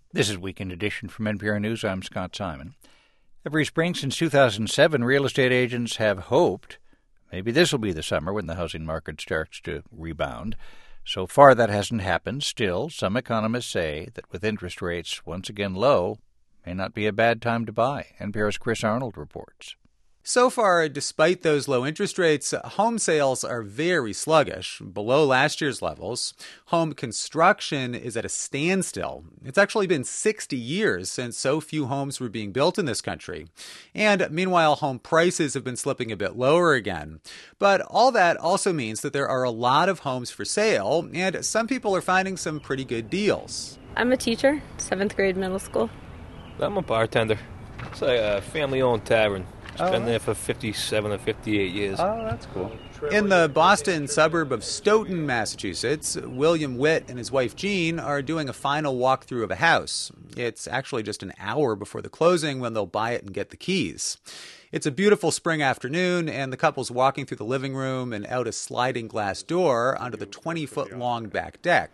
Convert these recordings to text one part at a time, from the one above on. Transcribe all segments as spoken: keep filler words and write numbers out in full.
This is Weekend Edition from N P R News. I'm Scott Simon. Every spring since two thousand seven, real estate agents have hoped maybe this will be the summer when the housing market starts to rebound. So far, that hasn't happened. Still, some economists say that with interest rates once again low, may not be a bad time to buy. N P R's Chris Arnold reports. So far, despite those low interest rates, home sales are very sluggish, below last year's levels. Home construction is at a standstill. It's actually been sixty years since so few homes were being built in this country. And meanwhile, home prices have been slipping a bit lower again. But all that also means that there are a lot of homes for sale, and some people are finding some pretty good deals. I'm a teacher, seventh grade middle school. I'm a bartender. It's a family-owned tavern. It's oh, been there for fifty-seven or fifty-eight years. Oh, that's cool. In the Boston suburb of Stoughton, Massachusetts, William Witt and his wife Jean are doing a final walkthrough of a house. It's actually just an hour before the closing when they'll buy it and get the keys. It's a beautiful spring afternoon, and the couple's walking through the living room and out a sliding glass door onto the twenty-foot-long back deck.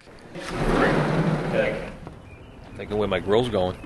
Thinking where my grill's going.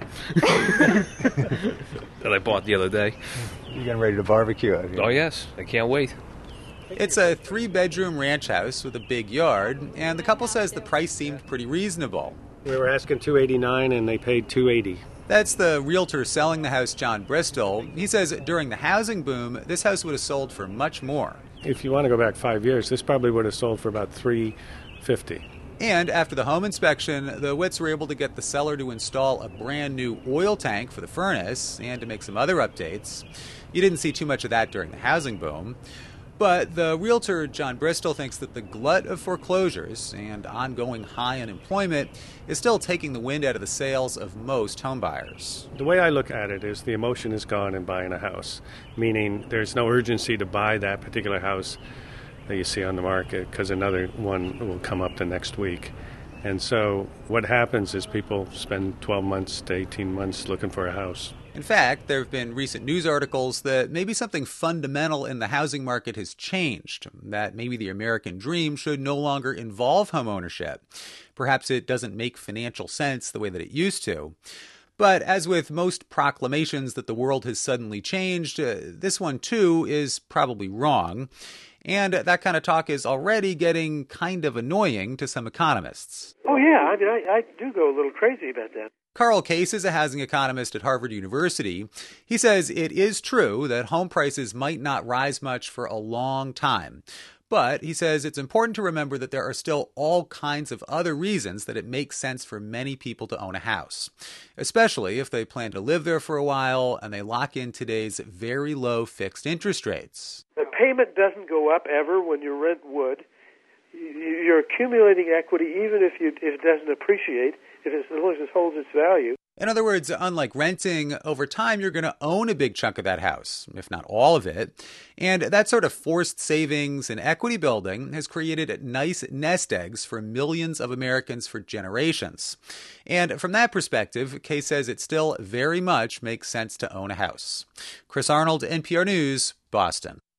That I bought the other day. You're getting ready to barbecue out here. Oh, yes. I can't wait. It's a three-bedroom ranch house with a big yard, and the couple says the price seemed pretty reasonable. We were asking two eighty-nine, and they paid two eighty. That's the realtor selling the house, John Bristol. He says during the housing boom, this house would have sold for much more. If you want to go back five years, this probably would have sold for about three fifty. And after the home inspection, the Witts were able to get the seller to install a brand new oil tank for the furnace and to make some other updates. You didn't see too much of that during the housing boom. But the realtor, John Bristol, thinks that the glut of foreclosures and ongoing high unemployment is still taking the wind out of the sails of most homebuyers. The way I look at it is the emotion is gone in buying a house, meaning there's no urgency to buy that particular house that you see on the market because another one will come up the next week. And so what happens is people spend twelve months to eighteen months looking for a house. In fact, there have been recent news articles that maybe something fundamental in the housing market has changed, that maybe the American dream should no longer involve homeownership. Perhaps it doesn't make financial sense the way that it used to. But as with most proclamations that the world has suddenly changed, uh, this one too is probably wrong. And that kind of talk is already getting kind of annoying to some economists. Oh, yeah. I mean, I, I do go a little crazy about that. Carl Case is a housing economist at Harvard University. He says it is true that home prices might not rise much for a long time. But he says it's important to remember that there are still all kinds of other reasons that it makes sense for many people to own a house, especially if they plan to live there for a while and they lock in today's very low fixed interest rates. The payment doesn't go up ever when your rent would. You're accumulating equity even if, you, if it doesn't appreciate, if it's, as long as it holds its value. In other words, unlike renting, over time you're going to own a big chunk of that house, if not all of it. And that sort of forced savings and equity building has created nice nest eggs for millions of Americans for generations. And from that perspective, Kay says it still very much makes sense to own a house. Chris Arnold, N P R News, Boston.